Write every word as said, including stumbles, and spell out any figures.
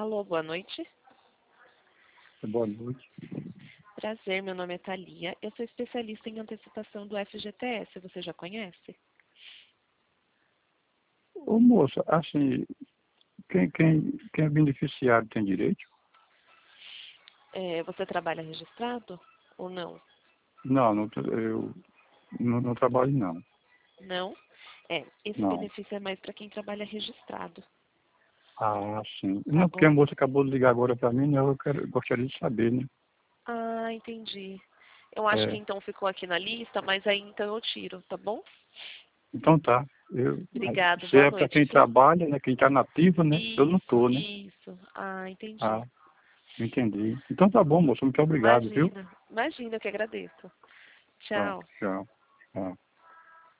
Alô, boa noite. Boa noite. Prazer, meu nome é Thalia. Eu sou especialista em antecipação do F G T S. Você já conhece? Ô moça, assim, quem, quem, quem é beneficiário tem direito? É, você trabalha registrado ou não? Não, não tra- eu não, não trabalho não. Não? É, esse Não. benefício é mais para quem trabalha registrado, Ah, sim. tá Não, porque a bom? moça acabou de ligar agora para mim, né? Eu quero, gostaria de saber, né? Ah, entendi. Eu acho que É, então ficou aqui na lista, mas aí então eu tiro, tá bom? então tá. Eu, Obrigado, se boa é para noite, quem viu? trabalha, né? Quem está nativo, né? Eu não Isso, tô, né? isso. Ah, entendi. Ah, entendi. Então tá bom, moça. Muito obrigado, viu? Imagina, imagina, eu que agradeço. Tá, Tchau. tchau. Tchau.